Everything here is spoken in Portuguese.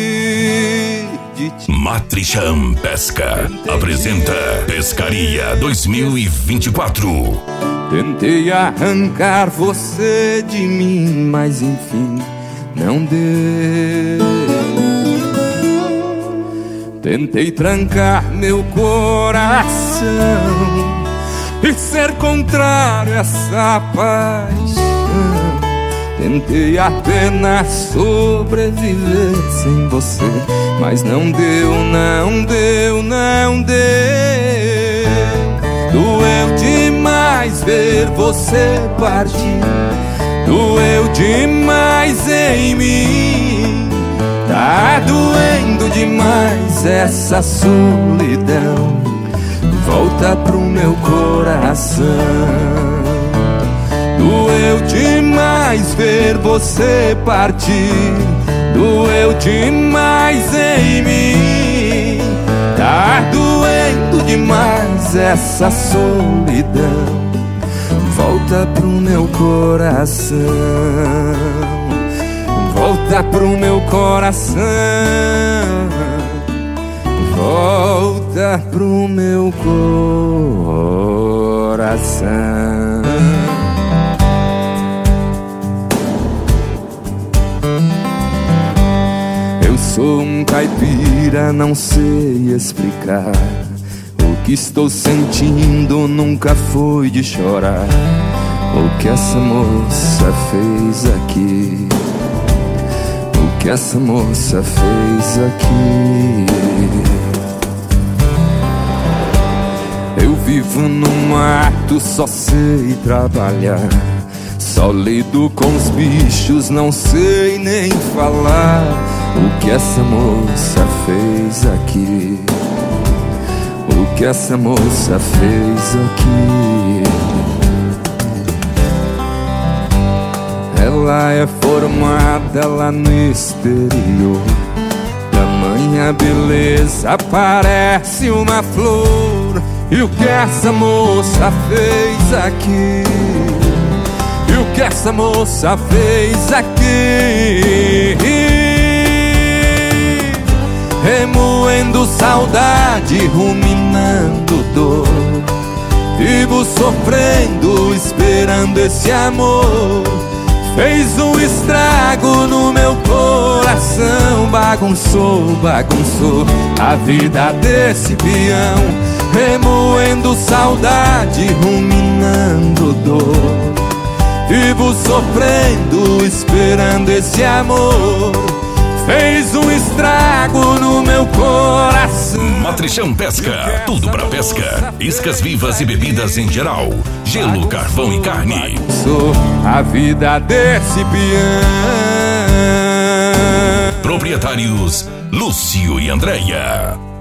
fugir de ti. Matricham Pesca apresenta Pescaria 2024. Tentei arrancar você de mim, mas enfim não deu. Tentei trancar meu coração e ser contrário a essa paixão. Tentei apenas sobreviver sem você, mas não deu, não deu, não deu. Doeu demais ver você partir, doeu demais em mim. Tá doendo demais essa solidão, volta pro meu coração. Doeu demais ver você partir, doeu demais em mim. Tá doendo demais essa solidão, volta pro meu coração. Volta pro meu coração, volta pro meu coração. Eu sou um caipira, não sei explicar. O que estou sentindo nunca foi de chorar. O que essa moça fez aqui, o que essa moça fez aqui. Eu vivo no mato, só sei trabalhar, só lido com os bichos, não sei nem falar. O que essa moça fez aqui, o que essa moça fez aqui. Ela é formada lá no exterior, tamanha beleza parece uma flor. E o que essa moça fez aqui, e o que essa moça fez aqui. Remoendo saudade, ruminando dor, vivo sofrendo, esperando esse amor. Fez um estrago no meu coração, bagunçou, bagunçou a vida desse peão. Remoendo saudade, ruminando dor, vivo sofrendo, esperando esse amor. Fez um estrago no meu coração. Matricham Pesca, tudo pra pesca, iscas vivas e bebidas em geral, gelo, carvão e carne. Sou a vida desse peão. Proprietários Lúcio e Andréia.